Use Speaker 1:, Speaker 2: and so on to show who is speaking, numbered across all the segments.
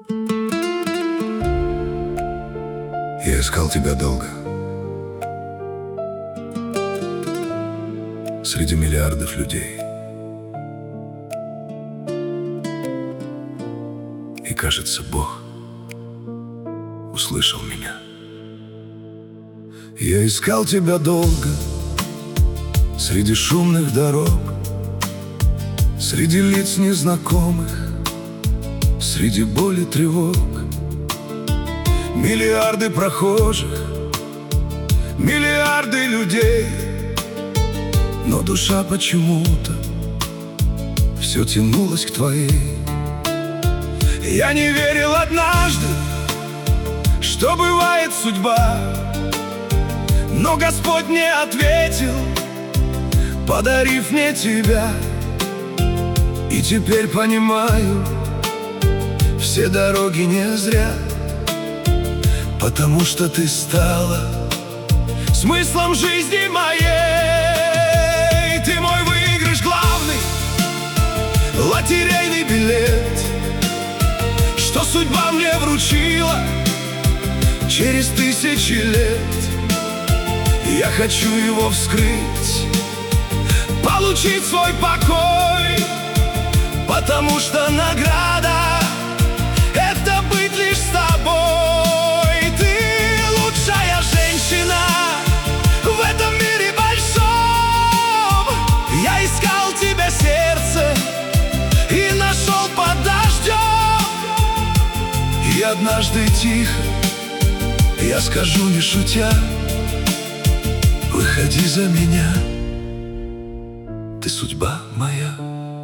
Speaker 1: Я искал тебя долго, среди миллиардов людей. И кажется, Бог услышал меня. Я искал тебя долго, среди шумных дорог, среди лиц незнакомых, среди боли тревог. Миллиарды прохожих, миллиарды людей, но душа почему-то все тянулась к твоей. Я не верил однажды, что бывает судьба, но Господь мне ответил, подарив мне тебя. И теперь понимаю, все дороги не зря, потому что ты стала смыслом жизни моей. Ты мой выигрыш главный, лотерейный билет, что судьба мне вручила через тысячи лет. Я хочу его вскрыть, получить свой покой, потому что награда — это быть лишь с тобой. Ты лучшая женщина в этом мире большом. Я искал тебя сердце и нашел под дождем. И однажды тихо я скажу, не шутя: выходи за меня, ты судьба моя.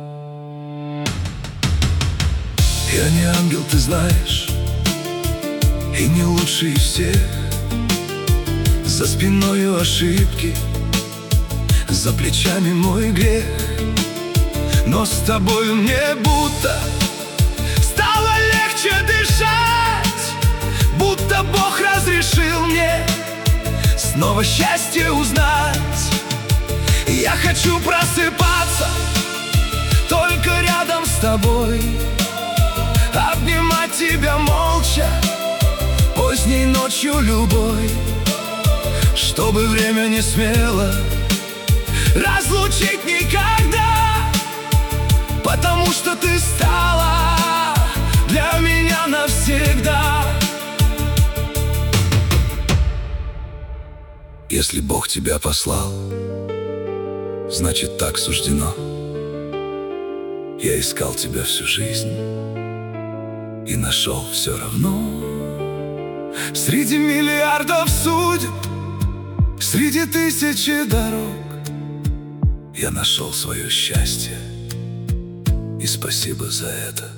Speaker 1: Я не ангел, ты знаешь, и не лучший из всех. За спиною ошибки, за плечами мой грех, но с тобою мне будто стало легче дышать, будто Бог разрешил мне снова счастье узнать. Я хочу просыпаться только рядом с тобой, обнимать тебя молча поздней ночью любой, чтобы время не смело разлучить никогда, потому что ты стала для меня навсегда. Если Бог тебя послал, значит, так суждено. Я искал тебя всю жизнь и нашел все равно. Среди миллиардов судеб, среди тысячи дорог, я нашел свое счастье, и спасибо за это.